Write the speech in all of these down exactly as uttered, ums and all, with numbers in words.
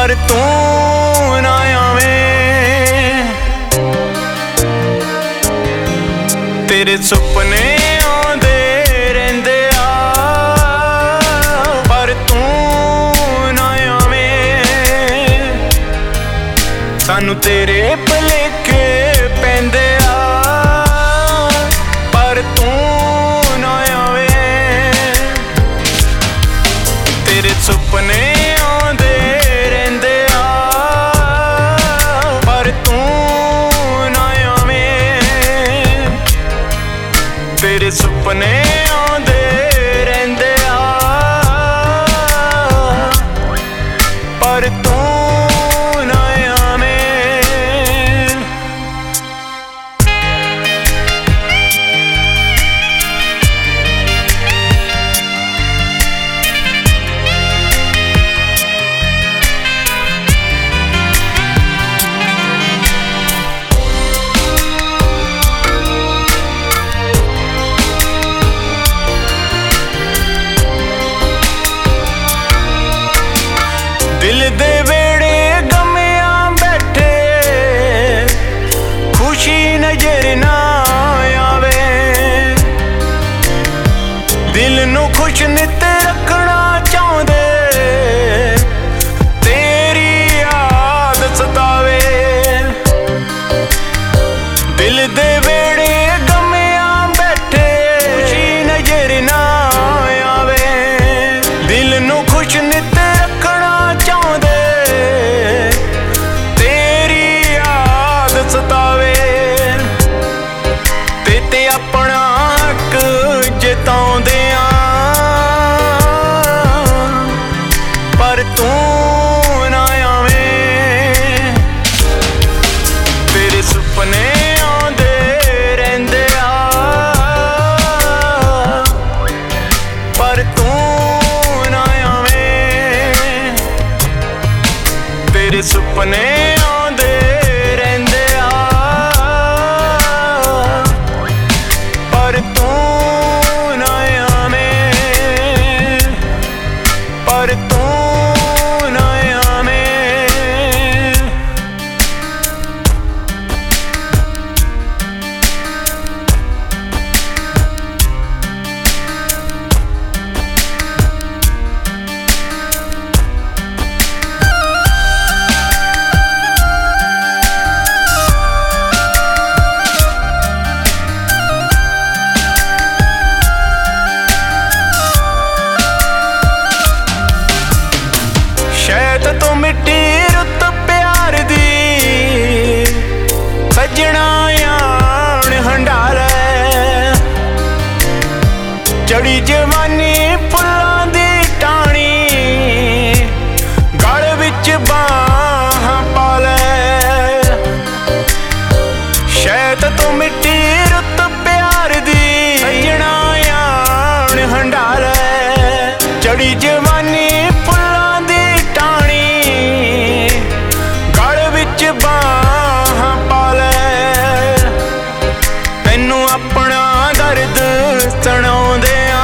पर तू ना आवें। तेरे सुपने आंदे रहिंदे आ पर तू ना आवें। सानू तेरे भलेखे पैंदे आ पर तू ना आवें। तेरे सुपने आंदे रहिंदे आ पर तू ना आवें। तेरे सुपने आंदे रहिंदे आ पर तू ना आवें। दिल दे वेड़े गमिया बैठे खुशी नजर ना आवे। दिल नू खुश नित रखना चाहते तेरी याद सतावे। दिल दे वेड़े गमिया बैठे खुशी नजर ना आवे। दिल नू खुश नित रखना चाहते तेरी याद सतावे। ते ते अपना हक जताउंदे आ पर तू ना आवें। तेरे सुपने आंदे रहिंदे आ पर तू ना आवें। तेरे सुपने आंदे रहिंदे आ पर तू ना आवें। पर तू ना आवें। शैत तो मिट्टी रुत प्यार दी सजना यान हंडाले। चढ़ी जवानी फुल्लां दी टाणी गल विच बाहां पा लै। शैत तो मिट्टी रुत प्यार दी सजना यान हंडाले। चढ़ी जवानी फुल्लां दी गल विच बाहां पा लै। तैनू अपना दर्द सुणाउंदे आ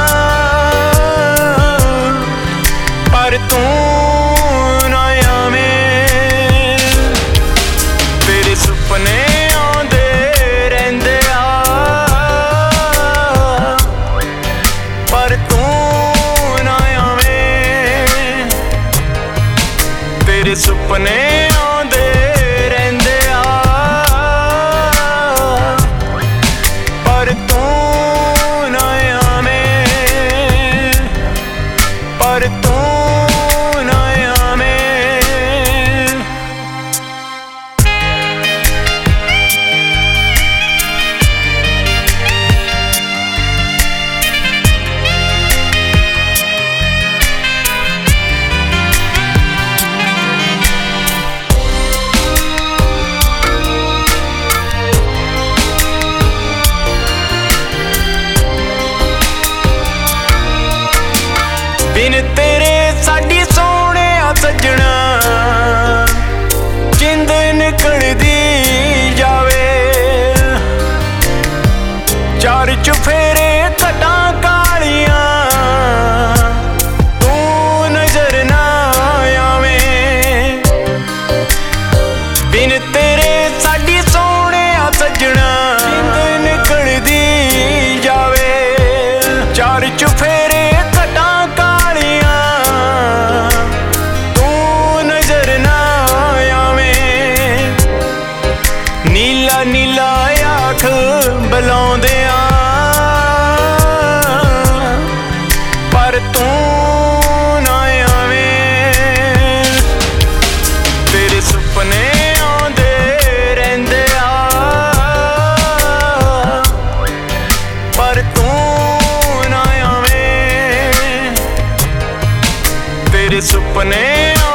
पर तू ना आवें। तेरे सुपने आंदे रहिंदे आ पर तू ना आवें। तेरे सुपने आंदे रहिंदे आ पर तू ना आवें। पर तू ना आवें। बिन तेरे साडी सोने सजना जिंद निकलदी जावे। चार चुफेरे कटा कालियां तू नजर ना आवें। ਪਿਆਰ ਚ ਫੇਰੇ ਘਟਾਂ ਕਾਲੀਆਂ, ਤੂੰ ਨਜ਼ਰ ਨਾ ਆਵੇਂ। ਨੀਲਾ ਨੀਲਾ ਆਖ ਬੁਲਾਉਂਦਿਆਂ, ਪਰ ਤੂੰ ਨਾ ਆਵੇਂ। ਤੇਰੇ ਸੁਪਨੇ ਆਉਂਦੇ ਰਹਿੰਦੇ ਆ, ਪਰ ਤੂੰ ਨਾ ਆਵੇਂ। ਤੇਰੇ ਸੁਪਨੇ